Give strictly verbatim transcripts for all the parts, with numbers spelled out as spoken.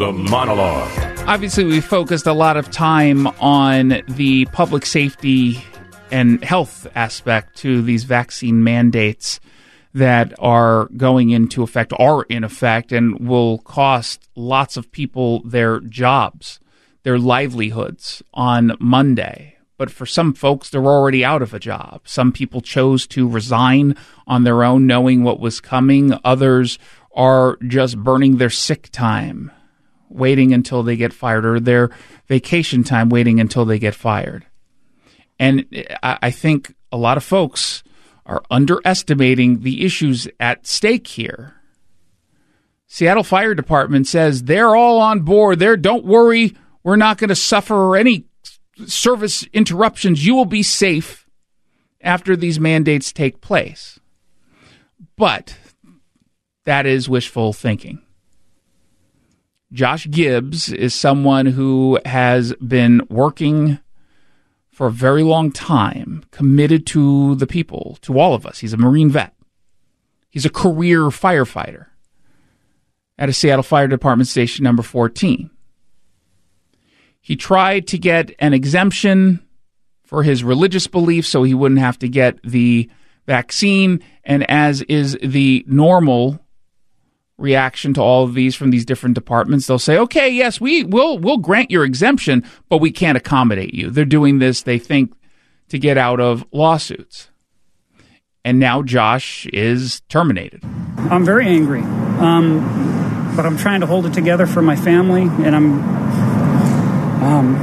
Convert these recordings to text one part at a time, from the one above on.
The Monologue. Obviously, we focused a lot of time on the public safety and health aspect to these vaccine mandates that are going into effect, are in effect, and will cost lots of people their jobs, their livelihoods on Monday. But for some folks, they're already out of a job. Some people chose to resign on their own, knowing what was coming. Others are just burning their sick time, waiting until they get fired, or their vacation time, waiting until they get fired. And I think a lot of folks are underestimating the issues at stake here. Seattle Fire Department says they're all on board. They're, don't worry, we're not going to suffer any service interruptions. You will be safe after these mandates take place. But that is wishful thinking. Josh Gibbs is someone who has been working for a very long time, committed to the people, to all of us. He's a Marine vet. He's a career firefighter at a Seattle Fire Department station number fourteen. He tried to get an exemption for his religious beliefs so he wouldn't have to get the vaccine, and as is the normal reaction to all of these from these different departments, they'll say, okay, yes, we will we'll grant your exemption, but we can't accommodate you. They're doing this, they think, to get out of lawsuits. And now Josh is terminated. I'm very angry, um, but I'm trying to hold it together for my family, and I'm um,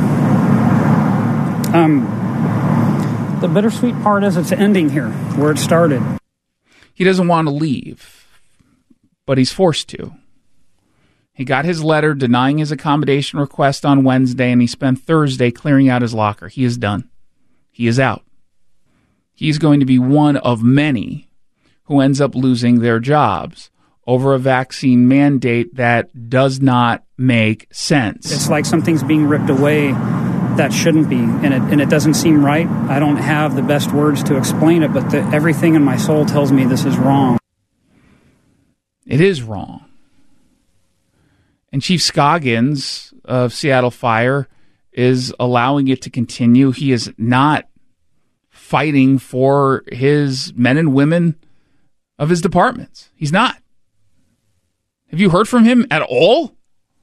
um, the bittersweet part is it's ending here where it started. He doesn't want to leave, but he's forced to. He got his letter denying his accommodation request on Wednesday, and he spent Thursday clearing out his locker. He is done. He is out. He's going to be one of many who ends up losing their jobs over a vaccine mandate that does not make sense. It's like something's being ripped away that shouldn't be, and it and it doesn't seem right. I don't have the best words to explain it, but the, everything in my soul tells me this is wrong. It is wrong. And Chief Scoggins of Seattle Fire is allowing it to continue. He is not fighting for his men and women of his departments. He's not. Have you heard from him at all?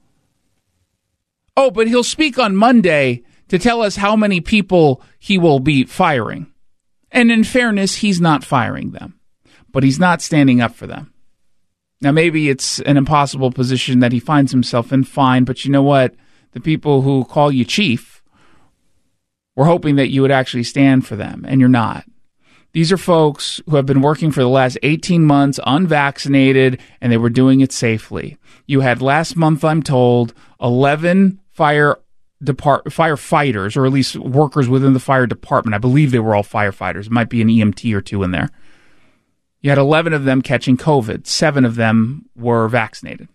Oh, but he'll speak on Monday to tell us how many people he will be firing. And in fairness, he's not firing them, but he's not standing up for them. Now, maybe it's an impossible position that he finds himself in, fine, but you know what? The people who call you chief were hoping that you would actually stand for them, and you're not. These are folks who have been working for the last eighteen months unvaccinated, and they were doing it safely. You had last month, I'm told, eleven fire depart- firefighters, or at least workers within the fire department. I believe they were all firefighters. It might be an E M T or two in there. You had eleven of them catching COVID. Seven of them were vaccinated.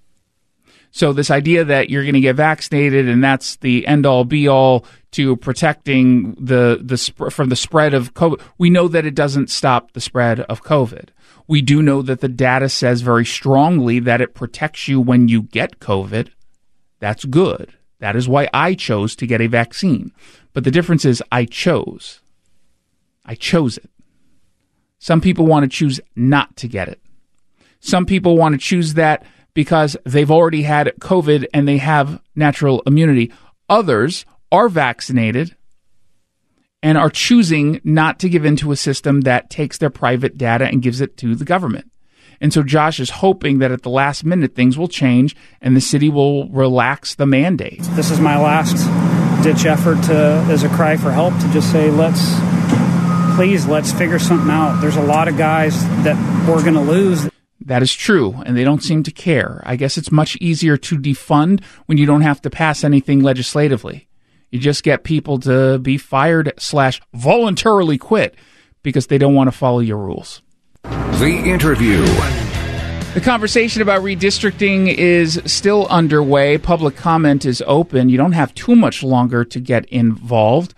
So this idea that you're going to get vaccinated and that's the end-all, be-all to protecting the the sp- from the spread of COVID, we know that it doesn't stop the spread of COVID. We do know that the data says very strongly that it protects you when you get COVID. That's good. That is why I chose to get a vaccine. But the difference is I chose. I chose it. Some people want to choose not to get it. Some people want to choose that because they've already had COVID and they have natural immunity. Others are vaccinated and are choosing not to give into a system that takes their private data and gives it to the government. And so Josh is hoping that at the last minute things will change and the city will relax the mandate. This is my last ditch effort to, as a cry for help, to just say, let's, please, let's figure something out. There's a lot of guys that we're going to lose. That is true, and they don't seem to care. I guess it's much easier to defund when you don't have to pass anything legislatively. You just get people to be fired slash voluntarily quit because they don't want to follow your rules. The interview. The conversation about redistricting is still underway. Public comment is open. You don't have too much longer to get involved.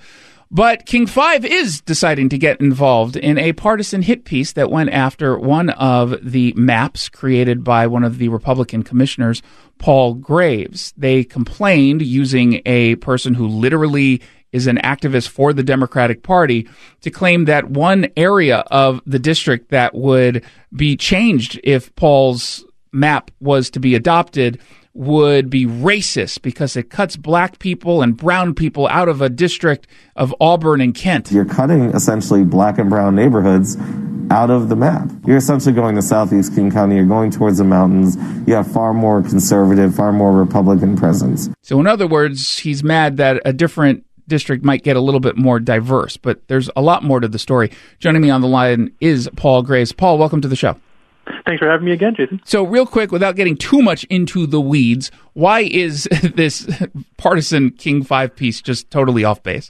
But King five is deciding to get involved in a partisan hit piece that went after one of the maps created by one of the Republican commissioners, Paul Graves. They complained, using a person who literally is an activist for the Democratic Party, to claim that one area of the district that would be changed if Paul's map was to be adopted would be racist because it cuts black people and brown people out of a district of Auburn and Kent. You're cutting essentially black and brown neighborhoods out of the map. You're essentially going to Southeast King County. You're going towards the mountains. You have far more conservative, far more Republican presence. So in other words, he's mad that a different district might get a little bit more diverse, but there's a lot more to the story. Joining me on the line is Paul Graves. Paul, welcome to the show. Thanks for having me again, Jason. So real quick, without getting too much into the weeds, why is this partisan King five piece just totally off base?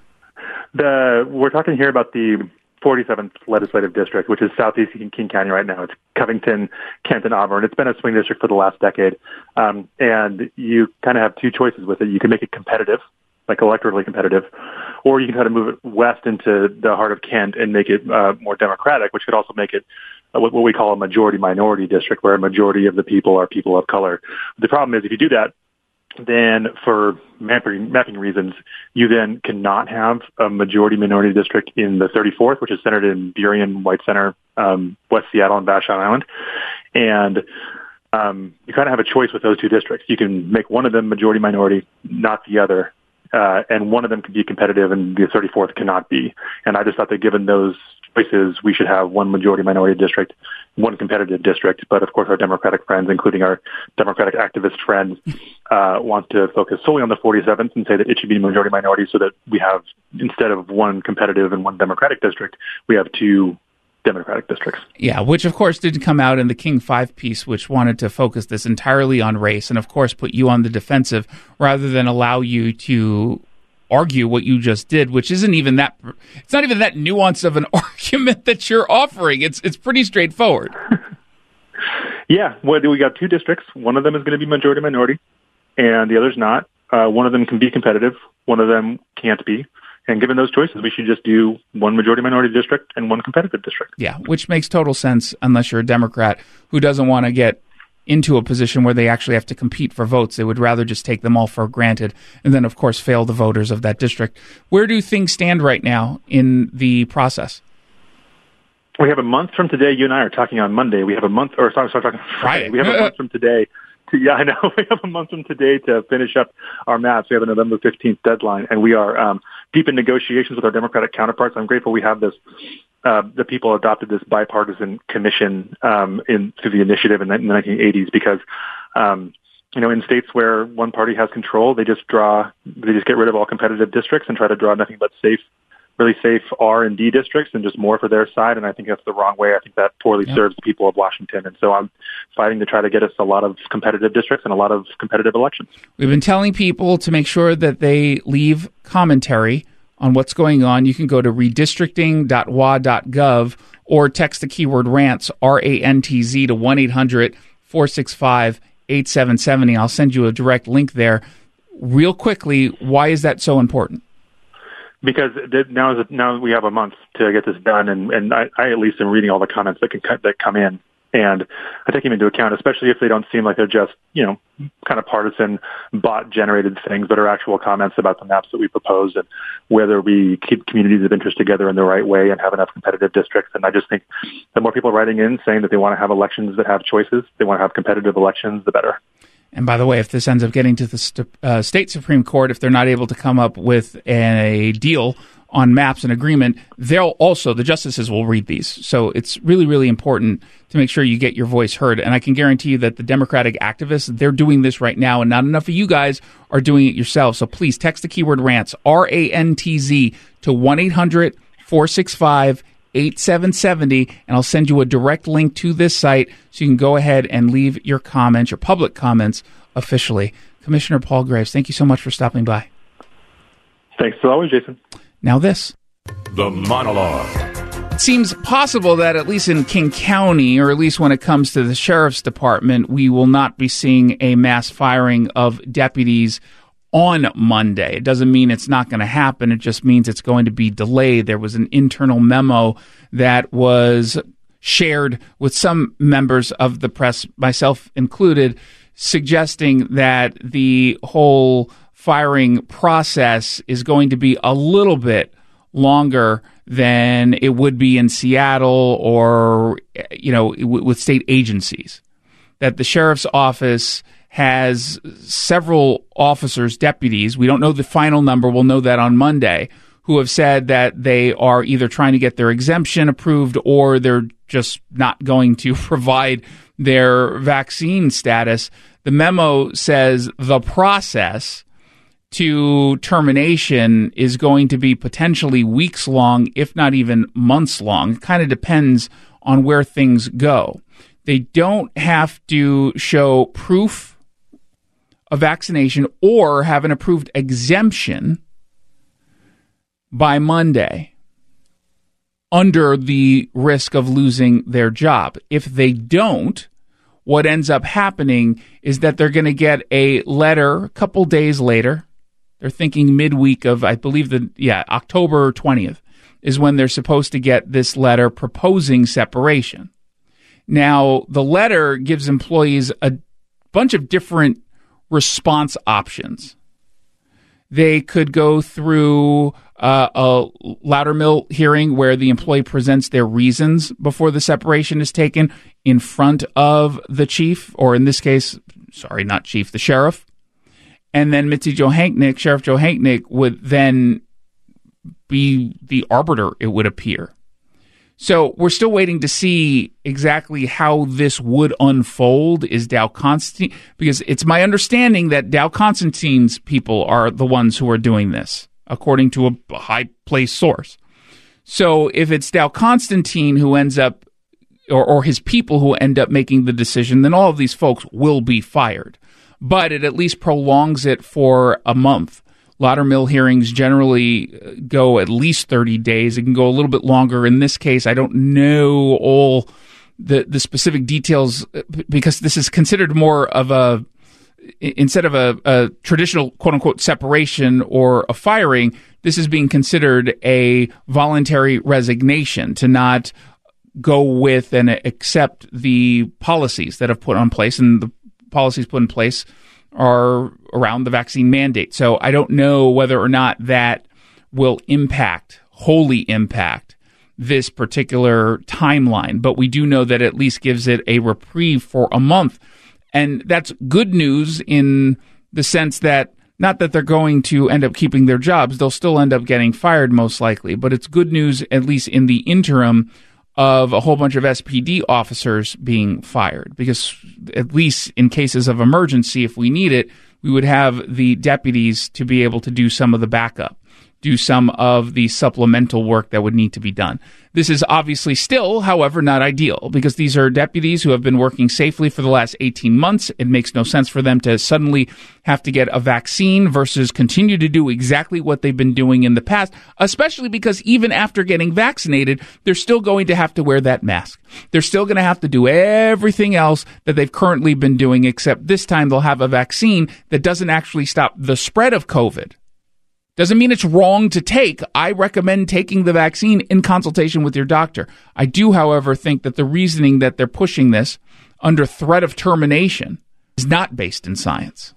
The We're talking here about the forty-seventh Legislative District, which is southeast King County right now. It's Covington, Kent, and Auburn. It's been a swing district for the last decade. Um, and you kind of have two choices with it. You can make it competitive, like electorally competitive, or you can try to move it west into the heart of Kent and make it uh, more democratic, which could also make it what we call a majority-minority district, where a majority of the people are people of color. The problem is, if you do that, then for mapping, mapping reasons, you then cannot have a majority-minority district in the thirty-fourth, which is centered in Burien, White Center, um, West Seattle, and Vashon Island. And um, you kind of have a choice with those two districts. You can make one of them majority-minority, not the other. Uh, and one of them can be competitive and the thirty-fourth cannot be. And I just thought that given those choices, we should have one majority-minority district, one competitive district. But of course, our Democratic friends, including our Democratic activist friends, uh, want to focus solely on the forty-seventh and say that it should be majority-minority so that we have, instead of one competitive and one Democratic district, we have two Democratic districts. Yeah, which of course didn't come out in the King five piece, which wanted to focus this entirely on race and of course put you on the defensive rather than allow you to argue what you just did, which isn't even that, it's not even that nuanced of an argument that you're offering. It's it's pretty straightforward. Yeah, well, we got two districts. One of them is going to be majority-minority and the other's not. Uh, one of them can be competitive. One of them can't be. And given those choices, we should just do one majority-minority district and one competitive district. Yeah, which makes total sense unless you're a Democrat who doesn't want to get into a position where they actually have to compete for votes. They would rather just take them all for granted and then, of course, fail the voters of that district. Where do things stand right now in the process? We have a month from today. You and I are talking on Monday. We have a month, or sorry, sorry talking on Friday. We have a month from today. To, yeah, I know. We have a month from today to finish up our maps. We have a November fifteenth deadline, and we are um, deep in negotiations with our Democratic counterparts. I'm grateful we have this. Uh, the people adopted this bipartisan commission um, in through the initiative in the nineteen eighties because, um, you know, in states where one party has control, they just draw, they just get rid of all competitive districts and try to draw nothing but safe, really safe R and D districts and just more for their side. And I think that's the wrong way. I think that poorly yep. serves the people of Washington. And so I'm fighting to try to get us a lot of competitive districts and a lot of competitive elections. We've been telling people to make sure that they leave commentary on what's going on. You can go to redistricting dot w a dot gov or text the keyword rants, R A N T Z, to one eight hundred four six five eight seven seven zero. I'll send you a direct link there. Real quickly, why is that so important? Because now is now we have a month to get this done, and, and I, I at least am reading all the comments that can that come in, and I take them into account, especially if they don't seem like they're just, you know, kind of partisan, bot-generated things, but are actual comments about the maps that we propose and whether we keep communities of interest together in the right way and have enough competitive districts. And I just think the more people writing in saying that they want to have elections that have choices, they want to have competitive elections, the better. And by the way, if this ends up getting to the st- uh, state Supreme Court, if they're not able to come up with a deal on maps and agreement, they'll also, the justices will read these. So it's really, really important to make sure you get your voice heard. And I can guarantee you that the Democratic activists, they're doing this right now, and not enough of you guys are doing it yourselves. So please text the keyword rants, R A N T Z, to one eight hundred four six five eight seven seven zero, and I'll send you a direct link to this site so you can go ahead and leave your comments, your public comments, officially. Commissioner Paul Graves, thank you so much for stopping by. Thanks as always, Jason. Now this. The Monologue. It seems possible that at least in King County, or at least when it comes to the Sheriff's Department, we will not be seeing a mass firing of deputies on Monday. It doesn't mean it's not going to happen. It just means it's going to be delayed. There was an internal memo that was shared with some members of the press, myself included, suggesting that the whole firing process is going to be a little bit longer than it would be in Seattle or, you know, with state agencies. That the sheriff's office has several officers, deputies, we don't know the final number, we'll know that on Monday, who have said that they are either trying to get their exemption approved or they're just not going to provide their vaccine status. The memo says the process to termination is going to be potentially weeks long, if not even months long. It kind of depends on where things go. They don't have to show proof of vaccination or have an approved exemption by Monday under the risk of losing their job. If they don't, what ends up happening is that they're going to get a letter a couple days later. They're thinking midweek of, I believe, the yeah October twentieth is when they're supposed to get this letter proposing separation. Now, the letter gives employees a bunch of different response options. They could go through uh, a Loudermill hearing where the employee presents their reasons before the separation is taken in front of the chief, or in this case, sorry, not chief, the sheriff. And then Mitzi Johanknick, Sheriff Johanknick, would then be the arbiter, it would appear. So we're still waiting to see exactly how this would unfold. Is Dow Constantine, because it's my understanding that Dow Constantine's people are the ones who are doing this, according to a high-placed source. So if it's Dow Constantine who ends up, or, or his people who end up making the decision, then all of these folks will be fired. But it at least prolongs it for a month. Loudermill hearings generally go at least thirty days. It can go a little bit longer. In this case, I don't know all the, the specific details because this is considered more of a, instead of a, a traditional quote-unquote separation or a firing, this is being considered a voluntary resignation to not go with and accept the policies that have put on place, and the policies put in place are around the vaccine mandate. So I don't know whether or not that will impact, wholly impact, this particular timeline. But we do know that it at least gives it a reprieve for a month. And that's good news in the sense that, not that they're going to end up keeping their jobs, they'll still end up getting fired most likely. But it's good news, at least in the interim, of a whole bunch of S P D officers being fired, because at least in cases of emergency, if we need it, we would have the deputies to be able to do some of the backup, do some of the supplemental work that would need to be done. This is obviously still, however, not ideal, because these are deputies who have been working safely for the last eighteen months. It makes no sense for them to suddenly have to get a vaccine versus continue to do exactly what they've been doing in the past, especially because even after getting vaccinated, they're still going to have to wear that mask. They're still going to have to do everything else that they've currently been doing, except this time they'll have a vaccine that doesn't actually stop the spread of COVID. Doesn't mean it's wrong to take. I recommend taking the vaccine in consultation with your doctor. I do, however, think that the reasoning that they're pushing this under threat of termination is not based in science.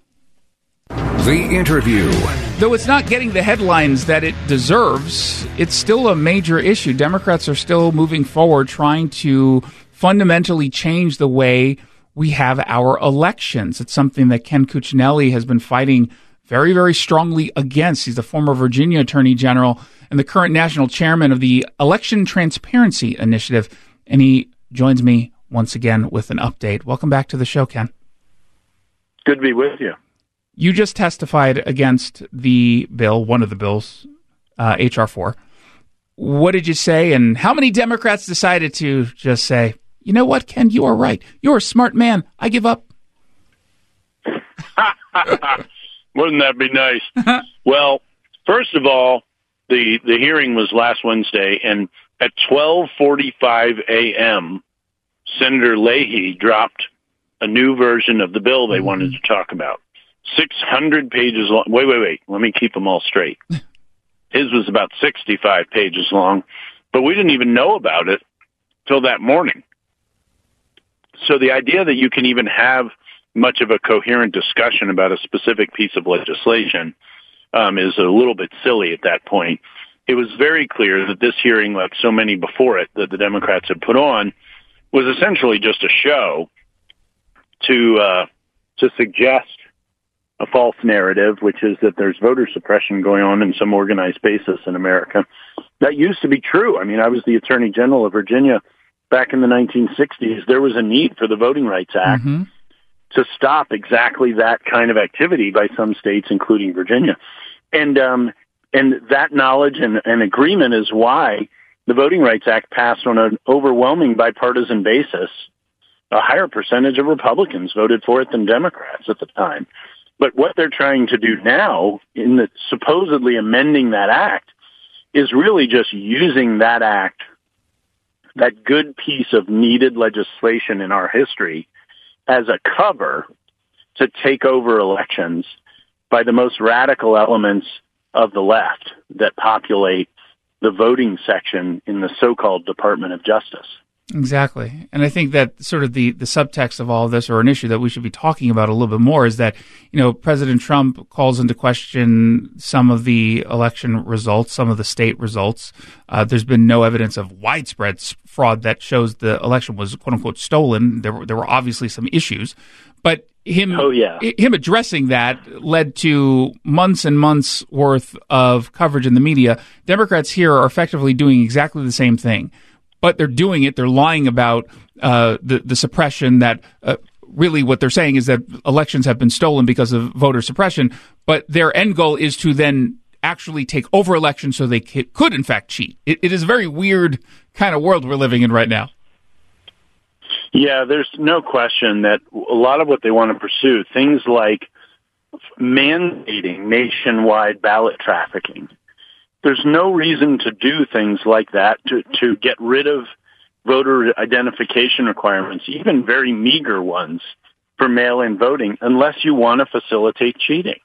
The interview. Though it's not getting the headlines that it deserves, it's still a major issue. Democrats are still moving forward trying to fundamentally change the way we have our elections. It's something that Ken Cuccinelli has been fighting very, very strongly against. He's the former Virginia Attorney General and the current national chairman of the Election Transparency Initiative. And he joins me once again with an update. Welcome back to the show, Ken. Good to be with you. You just testified against the bill, one of the bills, uh, H R four. What did you say? And how many Democrats decided to just say, you know what, Ken, you are right. You're a smart man. I give up. Wouldn't that be nice? Well, first of all, the, the hearing was last Wednesday, and at twelve forty-five a.m., Senator Leahy dropped a new version of the bill they wanted to talk about. six hundred pages long. Wait, wait, wait. Let me keep them all straight. His was about sixty-five pages long, but we didn't even know about it till that morning. So the idea that you can even have much of a coherent discussion about a specific piece of legislation um, is a little bit silly at that point. It was very clear that this hearing, like so many before it that the Democrats had put on, was essentially just a show to uh, to suggest a false narrative, which is that there's voter suppression going on in some organized basis in America. That used to be true. I mean, I was the Attorney General of Virginia back in the nineteen sixties. There was a need for the Voting Rights Act mm-hmm. to stop exactly that kind of activity by some states, including Virginia. And um, and that knowledge and, and agreement is why the Voting Rights Act passed on an overwhelming bipartisan basis. A higher percentage of Republicans voted for it than Democrats at the time. But what they're trying to do now, in the supposedly amending that act, is really just using that act, that good piece of needed legislation in our history, as a cover to take over elections by the most radical elements of the left that populate the voting section in the so-called Department of Justice. Exactly. And I think that sort of the, the subtext of all of this, or an issue that we should be talking about a little bit more, is that, you know, President Trump calls into question some of the election results, some of the state results. Uh, there's been no evidence of widespread fraud that shows the election was, quote unquote, stolen. There were, there were obviously some issues, but him, oh, yeah. him addressing that led to months and months worth of coverage in the media. Democrats here are effectively doing exactly the same thing. But they're doing it. They're lying about uh, the the suppression. That uh, really what they're saying is that elections have been stolen because of voter suppression. But their end goal is to then actually take over elections so they c- could, in fact, cheat. It, it is a very weird kind of world we're living in right now. Yeah, there's no question that a lot of what they want to pursue, things like mandating nationwide ballot trafficking. There's no reason to do things like that, to, to get rid of voter identification requirements, even very meager ones, for mail-in voting, unless you want to facilitate cheating.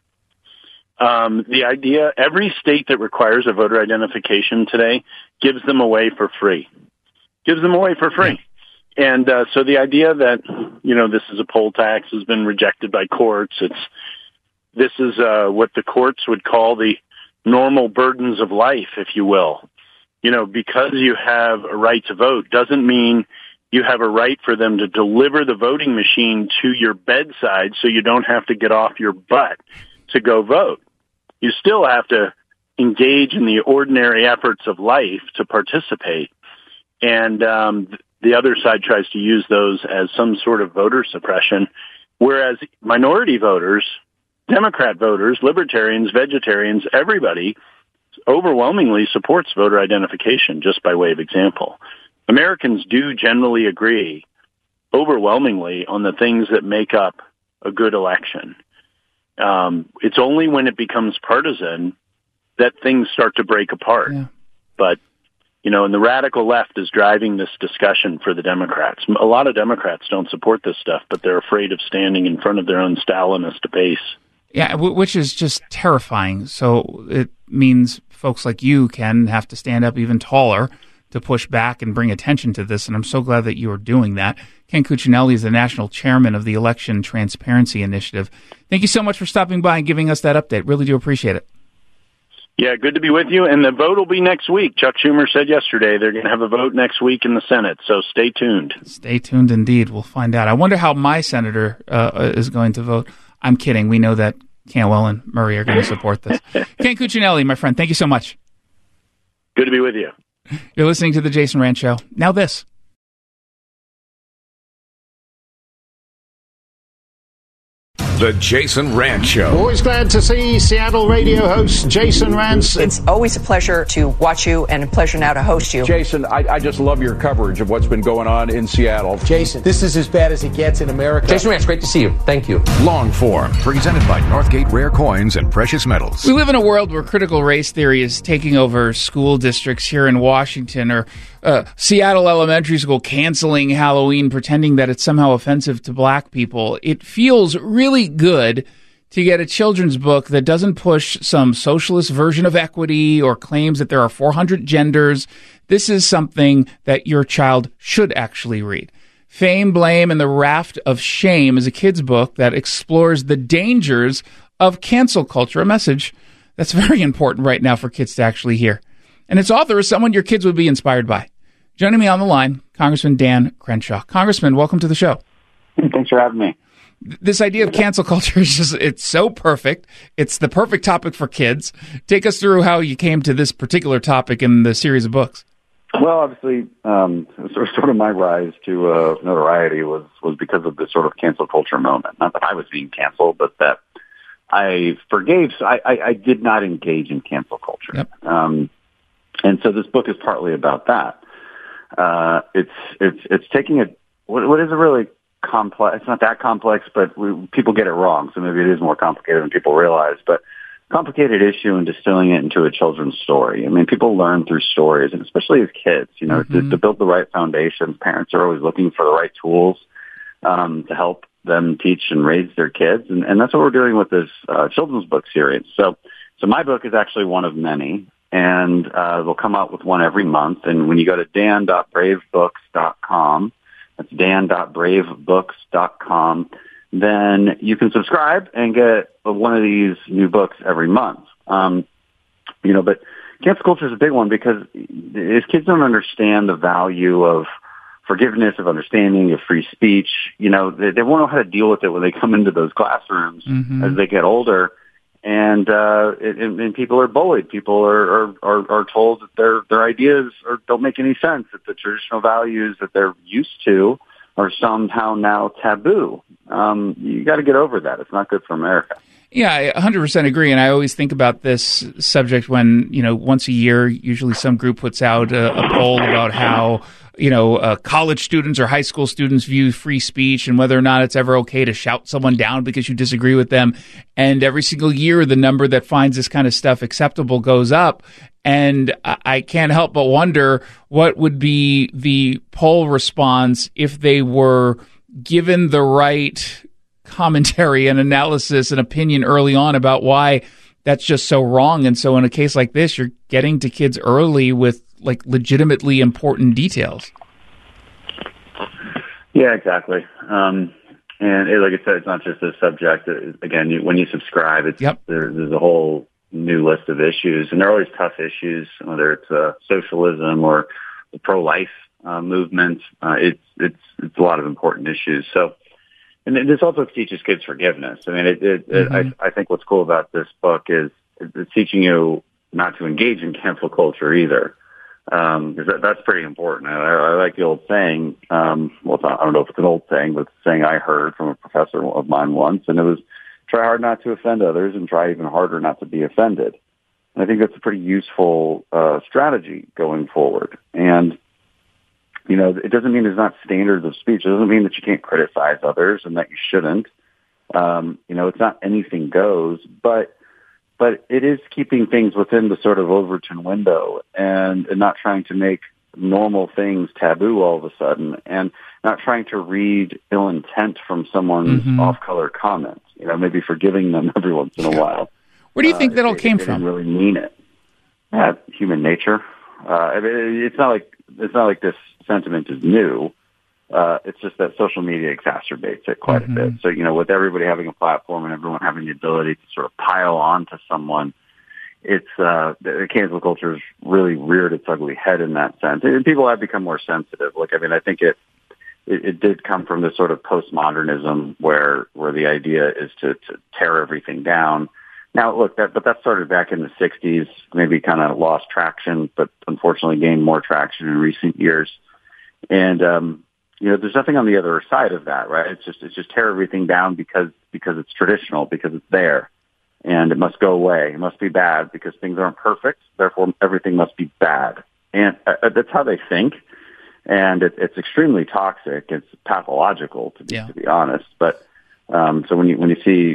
Um, the idea, every state that requires a voter identification today gives them away for free. Gives them away for free. And uh, so the idea that, you know, this is a poll tax has been rejected by courts. It's This is uh, what the courts would call the normal burdens of life, if you will. You know, because you have a right to vote doesn't mean you have a right for them to deliver the voting machine to your bedside so you don't have to get off your butt to go vote. You still have to engage in the ordinary efforts of life to participate. And um, the other side tries to use those as some sort of voter suppression, whereas minority voters, Democrat voters, libertarians, vegetarians, everybody overwhelmingly supports voter identification, just by way of example. Americans do generally agree overwhelmingly on the things that make up a good election. Um, it's only when it becomes partisan that things start to break apart. Yeah. But, you know, and the radical left is driving this discussion for the Democrats. A lot of Democrats don't support this stuff, but they're afraid of standing in front of their own Stalinist base. Yeah, which is just terrifying. So it means folks like you can have to stand up even taller to push back and bring attention to this, and I'm so glad that you are doing that. Ken Cuccinelli is the national chairman of the Election Transparency Initiative. Thank you so much for stopping by and giving us that update. Really do appreciate it. Yeah, good to be with you, and the vote will be next week. Chuck Schumer said yesterday they're going to have a vote next week in the Senate, so stay tuned. Stay tuned indeed. We'll find out. I wonder how my senator uh, is going to vote. I'm kidding. We know that Cantwell and Murray are going to support this. Ken Cuccinelli, my friend, thank you so much. Good to be with you. You're listening to The Jason Rantz Show. Now this. The Jason Rantz Show. Always glad to see Seattle radio host Jason Rantz. It's always a pleasure to watch you and a pleasure now to host you. Jason, I, I just love your coverage of what's been going on in Seattle. Jason, this is as bad as it gets in America. Jason Rantz, great to see you. Thank you. Long form, presented by Northgate Rare Coins and Precious Metals. We live in a world where critical race theory is taking over school districts here in Washington, or uh, Seattle Elementary School canceling Halloween, pretending that it's somehow offensive to black people. It feels really good to get a children's book that doesn't push some socialist version of equity or claims that there are four hundred genders. This is something that your child should actually read. Fame, Blame, and the Raft of Shame is a kid's book that explores the dangers of cancel culture, a message that's very important right now for kids to actually hear. And its author is someone your kids would be inspired by. Joining me on the line, Congressman Dan Crenshaw. Congressman, welcome to the show. Thanks for having me. This idea of cancel culture is just, it's so perfect. It's the perfect topic for kids. Take us through how you came to this particular topic in the series of books. Well, obviously, um, sort of my rise to uh, notoriety was, was because of this sort of cancel culture moment. Not that I was being canceled, but that I forgave. So I, I, I did not engage in cancel culture. Yep. Um, and so this book is partly about that. Uh, it's, it's, it's taking a, what, what is a really complex, it's not that complex, but we, people get it wrong. So maybe it is more complicated than people realize, but complicated issue and distilling it into a children's story. I mean, people learn through stories, and especially as kids, you know, mm-hmm. to, to build the right foundation. Parents are always looking for the right tools, um, to help them teach and raise their kids. And, and that's what we're doing with this, uh, children's book series. So, so my book is actually one of many, and, uh, we'll come out with one every month. And when you go to dan dot brave books dot com, that's dan dot brave books dot com. Then you can subscribe and get one of these new books every month. Um, you know, but cancel culture is a big one because if kids don't understand the value of forgiveness, of understanding, of free speech, you know, they, they won't know how to deal with it when they come into those classrooms mm-hmm. as they get older. And, uh, and, and people are bullied. People are, are, are, are told that their, their ideas are, don't make any sense, that the traditional values that they're used to are somehow now taboo. Um, you got to get over that. It's not good for America. Yeah, I one hundred percent agree. And I always think about this subject when, you know, once a year, usually some group puts out a, a poll about how, you know, uh, college students or high school students view free speech and whether or not it's ever okay to shout someone down because you disagree with them. And every single year, the number that finds this kind of stuff acceptable goes up. And I can't help but wonder what would be the poll response if they were given the right commentary and analysis and opinion early on about why that's just so wrong. And so in a case like this, you're getting to kids early with like legitimately important details. Yeah, exactly. Um, and it, like I said, it's not just this subject. Again, you, when you subscribe, it's yep. there, there's a whole new list of issues, and they're always tough issues, whether it's uh, socialism or the pro-life uh, movement. Uh, it's it's it's a lot of important issues. So, and this also teaches kids forgiveness. I mean, it, it, mm-hmm. it, I, I think what's cool about this book is it's teaching you not to engage in cancel culture either, because um, that, that's pretty important. I, I like the old saying. Um, well, it's not, I don't know if it's an old saying, but it's a saying I heard from a professor of mine once, and it was, try hard not to offend others and try even harder not to be offended. And I think that's a pretty useful uh, strategy going forward. And, you know, it doesn't mean there's not standards of speech. It doesn't mean that you can't criticize others and that you shouldn't. Um, you know, it's not anything goes, but but it is keeping things within the sort of Overton window and, and not trying to make normal things taboo all of a sudden, and not trying to read ill intent from someone's mm-hmm. off-color comments. You know, maybe forgiving them every once in a while. Where do you think uh, that all they, came they from? Didn't really mean it. Uh, human nature. Uh, I mean, it's not like it's not like this sentiment is new. Uh, it's just that social media exacerbates it quite mm-hmm. a bit. So, you know, with everybody having a platform and everyone having the ability to sort of pile on to someone, it's uh, the cancel culture has really reared its ugly head in that sense. And people have become more sensitive. Look, I mean, I think it. It, it did come from this sort of postmodernism where where the idea is to, to tear everything down. Now, look, that but that started back in the sixties, maybe kind of lost traction, but unfortunately gained more traction in recent years. And um, you know, there's nothing on the other side of that, right? It's just it's just tear everything down because because it's traditional, because it's there, and it must go away. It must be bad because things aren't perfect. Therefore, everything must be bad, and uh, that's how they think. And it, it's extremely toxic. It's pathological, to be yeah. to be honest. But um, so when you when you see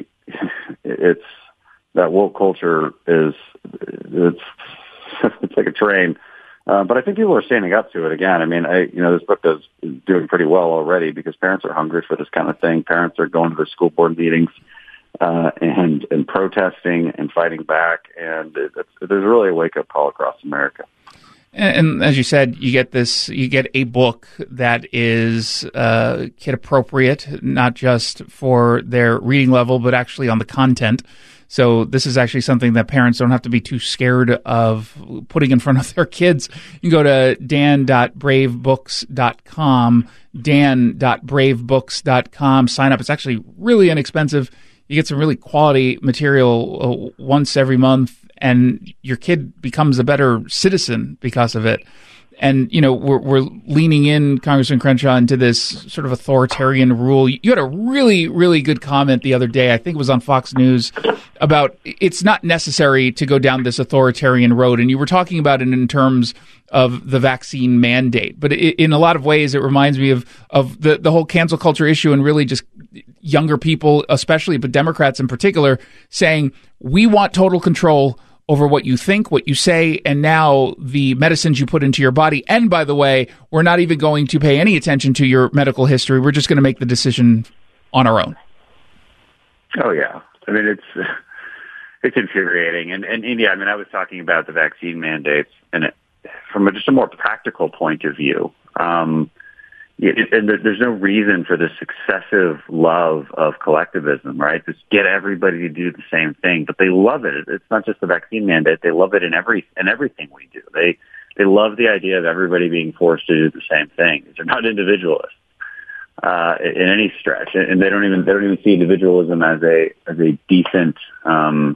it's that woke culture is it's it's like a train. Uh, but I think people are standing up to it again. I mean, I you know this book is, is doing pretty well already because parents are hungry for this kind of thing. Parents are going to their school board meetings uh, and and protesting and fighting back. And it, it's, there's really a wake-up call across America. And, and as you said, you get this, you get a book that is uh, kid appropriate, not just for their reading level, but actually on the content. So this is actually something that parents don't have to be too scared of putting in front of their kids. You can go to dan dot brave books dot com, dan dot brave books dot com, sign up. It's actually really inexpensive. You get some really quality material uh, once every month, and your kid becomes a better citizen because of it. And, you know, we're, we're leaning in, Congressman Crenshaw, into this sort of authoritarian rule. You had a really, really good comment the other day, I think it was on Fox News, about it's not necessary to go down this authoritarian road. And you were talking about it in terms of the vaccine mandate. But it, in a lot of ways, it reminds me of, of the, the whole cancel culture issue, and really just younger people, especially, but Democrats in particular, saying, we want total control over what you think, what you say, and now the medicines you put into your body. And by the way, we're not even going to pay any attention to your medical history. We're just going to make the decision on our own. Oh, yeah. I mean, it's it's infuriating. And, and, and yeah, I mean, I was talking about the vaccine mandates, and it, from a, just a more practical point of view, um, it, and there's no reason for this excessive love of collectivism, right? Just get everybody to do the same thing, but they love it. It's not just the vaccine mandate; they love it in every in everything we do. They they love the idea of everybody being forced to do the same thing. They're not individualists uh, in any stretch, and they don't even they don't even see individualism as a as a decent um,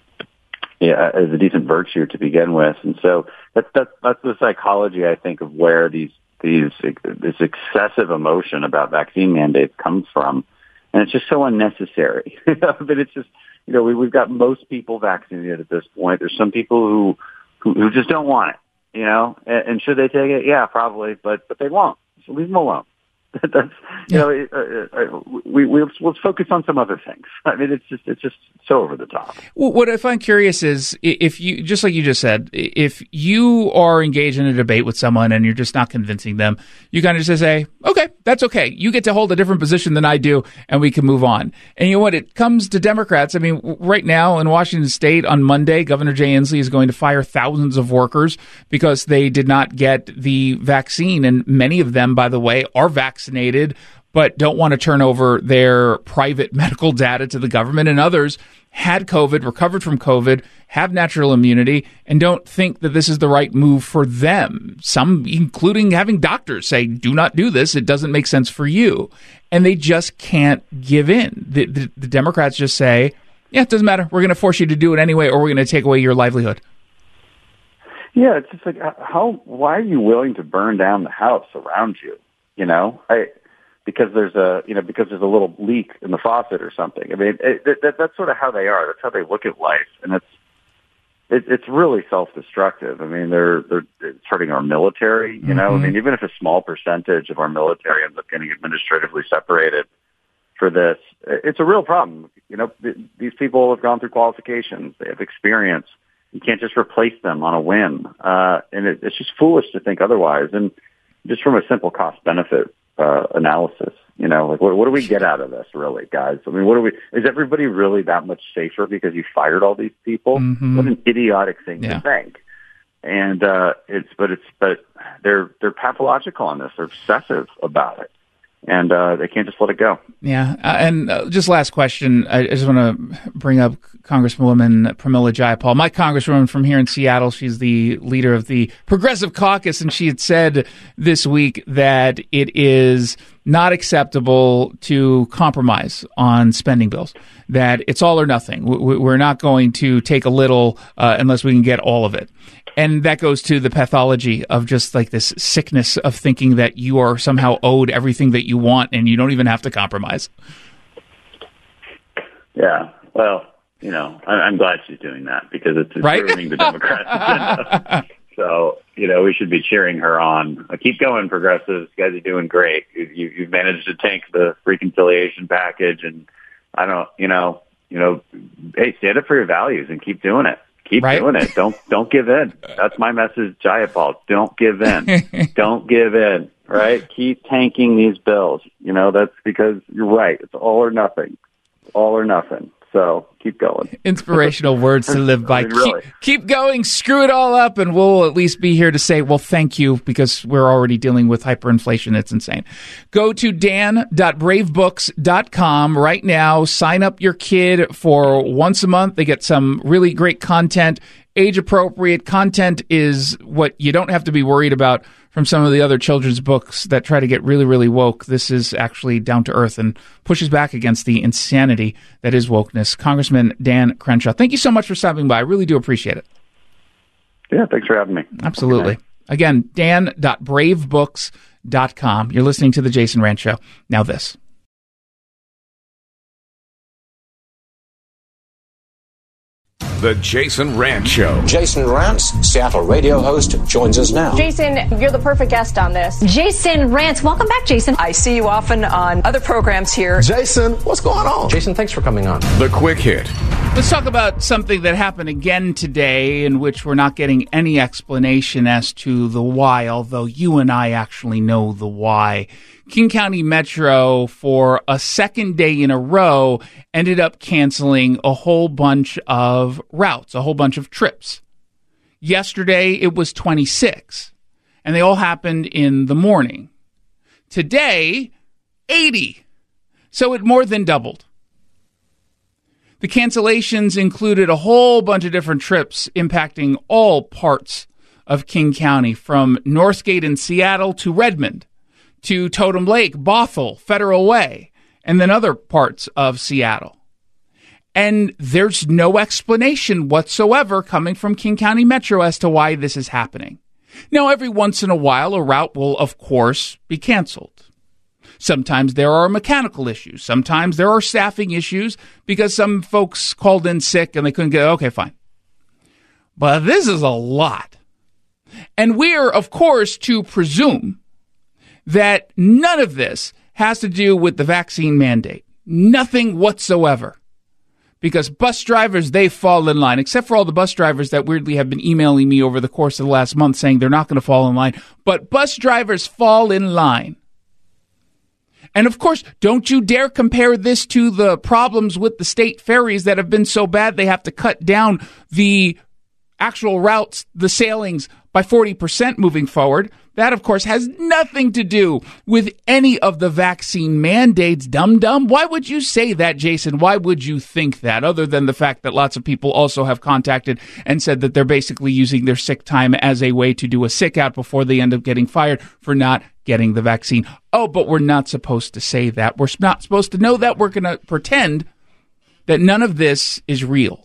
yeah as a decent virtue to begin with. And so that's that's that's the psychology, I think, of where these. These this excessive emotion about vaccine mandates comes from, and it's just so unnecessary. But it's just, you know, we, we've got most people vaccinated at this point. There's some people who who, who just don't want it, you know. And, and should they take it? Yeah, probably, but but they won't. So leave them alone. That's you know, uh, uh, we we let's focus on some other things. I mean, it's just it's just so over the top. Well, what I find curious is if you, just like you just said, if you are engaged in a debate with someone and you're just not convincing them, you kind of just say, okay, that's okay. You get to hold a different position than I do, and we can move on. And you know what? It comes to Democrats. I mean, right now in Washington State on Monday, Governor Jay Inslee is going to fire thousands of workers because they did not get the vaccine, and many of them, by the way, are vaccinated. vaccinated but don't want to turn over their private medical data to the government, and others had COVID, recovered from COVID, have natural immunity, and don't think that this is the right move for them. Some, including having doctors say, do not do this. It doesn't make sense for you. And they just can't give in. The, the, the Democrats just say, yeah, it doesn't matter. We're going to force you to do it anyway, or we're going to take away your livelihood. Yeah, it's just like, how? Why are you willing to burn down the house around you? You know, I, because there's a, you know, because there's a little leak in the faucet or something. I mean, it, it, that, that's sort of how they are. That's how they look at life, and it's, it, it's really self-destructive. I mean, they're, they're it's hurting our military. You know, mm-hmm. I mean, even if a small percentage of our military ends up getting administratively separated for this, it's a real problem. You know, th- these people have gone through qualifications. They have experience. You can't just replace them on a whim, uh, and it, it's just foolish to think otherwise. And just from a simple cost-benefit uh, analysis, you know, like what, what do we get out of this, really, guys? I mean, what do we? Is everybody really that much safer because you fired all these people? Mm-hmm. What an idiotic thing yeah. to think. And uh, it's, but it's, but they're they're pathological on this. They're obsessive about it. And uh, they can't just let it go. Yeah. Uh, and uh, just last question. I, I just want to bring up Congresswoman Pramila Jayapal, my congresswoman from here in Seattle. She's the leader of the Progressive Caucus, and she had said this week that it is not acceptable to compromise on spending bills, that it's all or nothing. We're not going to take a little uh, unless we can get all of it. And that goes to the pathology of just like this sickness of thinking that you are somehow owed everything that you want and you don't even have to compromise. Yeah, well, you know, I'm glad she's doing that because it's, it's right? ruining the Democrats' agenda. So, you know, we should be cheering her on. Uh, keep going, progressives. You guys are doing great. You, you, you've managed to tank the reconciliation package, and I don't, you know, you know, hey, stand up for your values and keep doing it. Keep right? doing it. Don't don't give in. That's my message, Jayapal. Don't give in. Don't give in. Right? Keep tanking these bills. You know, that's because you're right. It's all or nothing. All or nothing. So keep going. Inspirational words to live by. I mean, really. keep, keep going, screw it all up, and we'll at least be here to say, well, thank you, because we're already dealing with hyperinflation. It's insane. Go to dan dot brave books dot com right now. Sign up your kid for once a month. They get some really great content. Age-appropriate content is what you don't have to be worried about from some of the other children's books that try to get really, really woke. This is actually down to earth and pushes back against the insanity that is wokeness. Congressman Dan Crenshaw, thank you so much for stopping by. I really do appreciate it. Yeah, thanks for having me. Absolutely. Again, dan dot brave books dot com. You're listening to The Jason Rantz Show. Now this. The Jason Rantz Show. Jason Rantz, Seattle radio host, joins us now. Jason, you're the perfect guest on this. Jason Rantz, welcome back, Jason. I see you often on other programs here. Jason, what's going on? Jason, thanks for coming on. The Quick Hit. Let's talk about something that happened again today in which we're not getting any explanation as to the why, although you and I actually know the why. King County Metro, for a second day in a row, ended up canceling a whole bunch of routes, a whole bunch of trips. Yesterday, it was twenty-six, and they all happened in the morning. Today, eighty. So it more than doubled. The cancellations included a whole bunch of different trips impacting all parts of King County, from Northgate in Seattle to Redmond, to Totem Lake, Bothell, Federal Way, and then other parts of Seattle. And there's no explanation whatsoever coming from King County Metro as to why this is happening. Now, every once in a while, a route will, of course, be canceled. Sometimes there are mechanical issues. Sometimes there are staffing issues because some folks called in sick and they couldn't get, okay, fine. But this is a lot. And we're, of course, to presume that none of this has to do with the vaccine mandate. Nothing whatsoever. Because bus drivers, they fall in line, except for all the bus drivers that weirdly have been emailing me over the course of the last month saying they're not going to fall in line. But bus drivers fall in line. And of course, don't you dare compare this to the problems with the state ferries that have been so bad they have to cut down the actual routes, the sailings, by forty percent moving forward. That, of course, has nothing to do with any of the vaccine mandates, dum-dum. Why would you say that, Jason? Why would you think that, other than the fact that lots of people also have contacted and said that they're basically using their sick time as a way to do a sick out before they end up getting fired for not getting the vaccine? Oh, but we're not supposed to say that. We're not supposed to know that. We're going to pretend that none of this is real.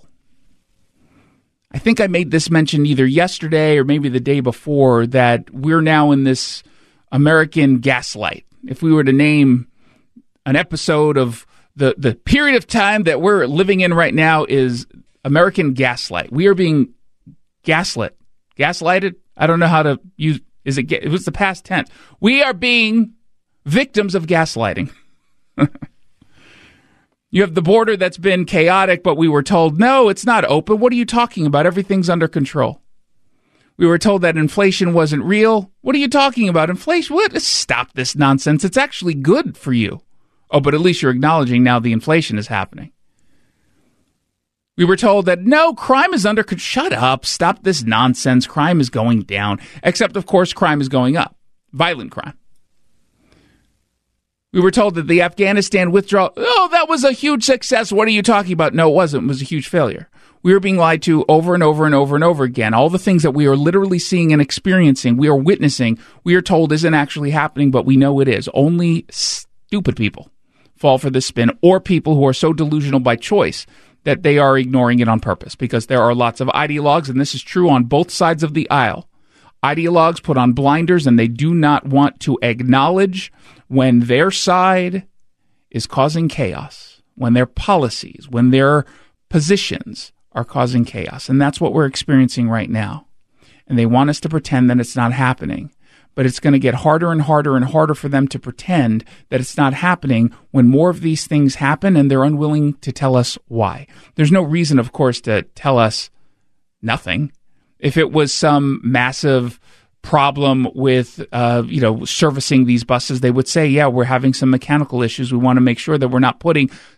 I think I made this mention either yesterday or maybe the day before, that we're now in this American Gaslight. If we were to name an episode of the, the period of time that we're living in right now, is American Gaslight. We are being gaslit. Gaslighted? I don't know how to use, is it, it was the past tense. We are being victims of gaslighting. You have the border that's been chaotic, but we were told, no, it's not open. What are you talking about? Everything's under control. We were told that inflation wasn't real. What are you talking about? Inflation? What? Stop this nonsense. It's actually good for you. Oh, but at least you're acknowledging now the inflation is happening. We were told that, no, crime is under control. Shut up. Stop this nonsense. Crime is going down. Except, of course, crime is going up. Violent crime. We were told that the Afghanistan withdrawal, oh, that was a huge success. What are you talking about? No, it wasn't. It was a huge failure. We were being lied to over and over and over and over again. All the things that we are literally seeing and experiencing, we are witnessing, we are told isn't actually happening, but we know it is. Only stupid people fall for this spin, or people who are so delusional by choice that they are ignoring it on purpose, because there are lots of ideologues, and this is true on both sides of the aisle. Ideologues put on blinders, and they do not want to acknowledge when their side is causing chaos, when their policies, when their positions are causing chaos. And that's what we're experiencing right now. And they want us to pretend that it's not happening. But it's going to get harder and harder and harder for them to pretend that it's not happening when more of these things happen and they're unwilling to tell us why. There's no reason, of course, to tell us nothing. If it was some massive problem with, uh, you know, servicing these buses, they would say, yeah, we're having some mechanical issues. We want to make sure that we're not putting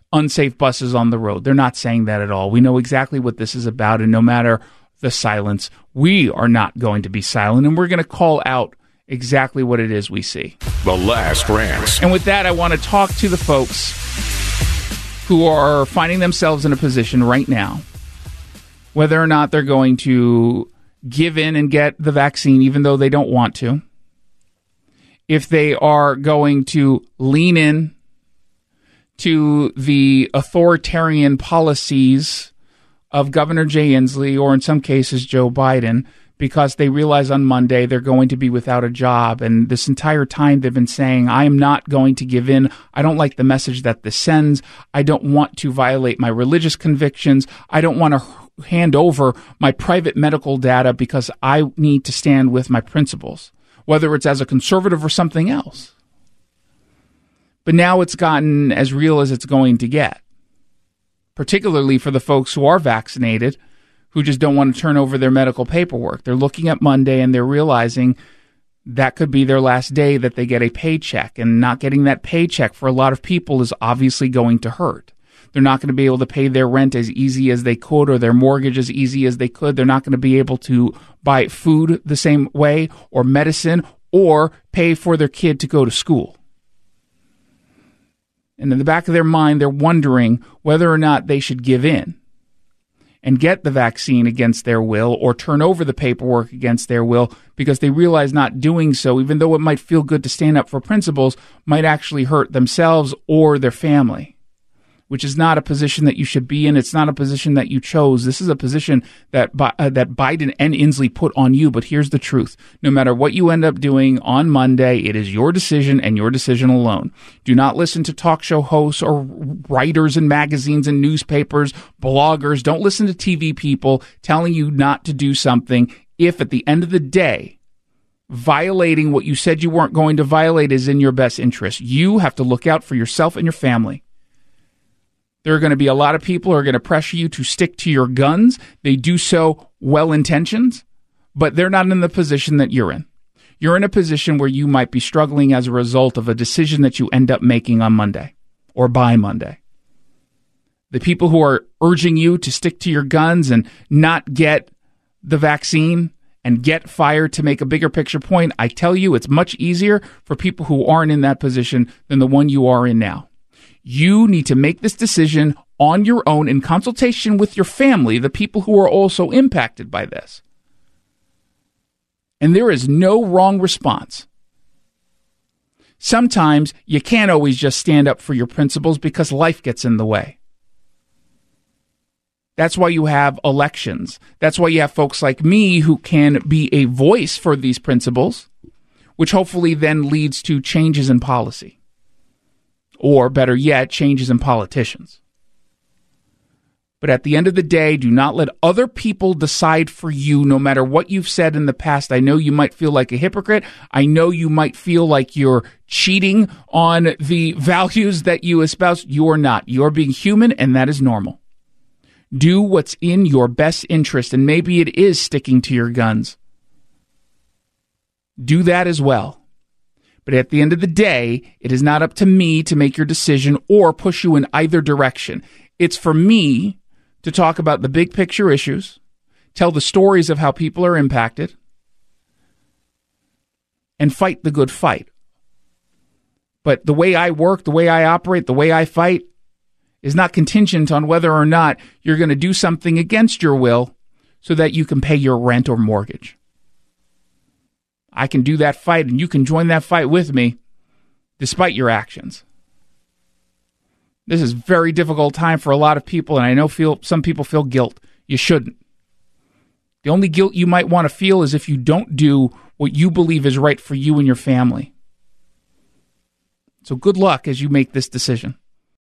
unsafe buses on the road. They're not saying that at all. We know exactly what this is about, and no matter the silence, we are not going to be silent, and we're going to call out exactly what it is we see. The Last Rants. And with that, I want to talk to the folks who are finding themselves in a position right now, whether or not they're going to give in and get the vaccine even though they don't want to, if they are going to lean in to the authoritarian policies of Governor Jay Inslee, or in some cases Joe Biden, because they realize on Monday they're going to be without a job. And this entire time they've been saying, I am not going to give in. I don't like the message that this sends. I don't want to violate my religious convictions. I don't want to hand over my private medical data because I need to stand with my principles, whether it's as a conservative or something else. But now it's gotten as real as it's going to get, particularly for the folks who are vaccinated, who just don't want to turn over their medical paperwork. They're looking at Monday and they're realizing that could be their last day that they get a paycheck. And not getting that paycheck for a lot of people is obviously going to hurt. They're not going to be able to pay their rent as easy as they could or their mortgage as easy as they could. They're not going to be able to buy food the same way or medicine or pay for their kid to go to school. And in the back of their mind, they're wondering whether or not they should give in and get the vaccine against their will or turn over the paperwork against their will, because they realize not doing so, even though it might feel good to stand up for principles, might actually hurt themselves or their family, which is not a position that you should be in. It's not a position that you chose. This is a position that uh, that Biden and Inslee put on you. But here's the truth. No matter what you end up doing on Monday, it is your decision and your decision alone. Do not listen to talk show hosts or writers in magazines and newspapers, bloggers. Don't listen to T V people telling you not to do something if at the end of the day, violating what you said you weren't going to violate is in your best interest. You have to look out for yourself and your family. There are going to be a lot of people who are going to pressure you to stick to your guns. They do so well-intentioned, but they're not in the position that you're in. You're in a position where you might be struggling as a result of a decision that you end up making on Monday or by Monday. The people who are urging you to stick to your guns and not get the vaccine and get fired to make a bigger picture point, I tell you, it's much easier for people who aren't in that position than the one you are in now. You need to make this decision on your own in consultation with your family, the people who are also impacted by this. And there is no wrong response. Sometimes you can't always just stand up for your principles because life gets in the way. That's why you have elections. That's why you have folks like me who can be a voice for these principles, which hopefully then leads to changes in policy. Or better yet, changes in politicians. But at the end of the day, do not let other people decide for you, no matter what you've said in the past. I know you might feel like a hypocrite. I know you might feel like you're cheating on the values that you espouse. You are not. You are being human, and that is normal. Do what's in your best interest, and maybe it is sticking to your guns. Do that as well. But at the end of the day, it is not up to me to make your decision or push you in either direction. It's for me to talk about the big picture issues, tell the stories of how people are impacted, and fight the good fight. But the way I work, the way I operate, the way I fight is not contingent on whether or not you're going to do something against your will so that you can pay your rent or mortgage. I can do that fight, and you can join that fight with me despite your actions. This is a very difficult time for a lot of people, and I know feel some people feel guilt. You shouldn't. The only guilt you might want to feel is if you don't do what you believe is right for you and your family. So good luck as you make this decision.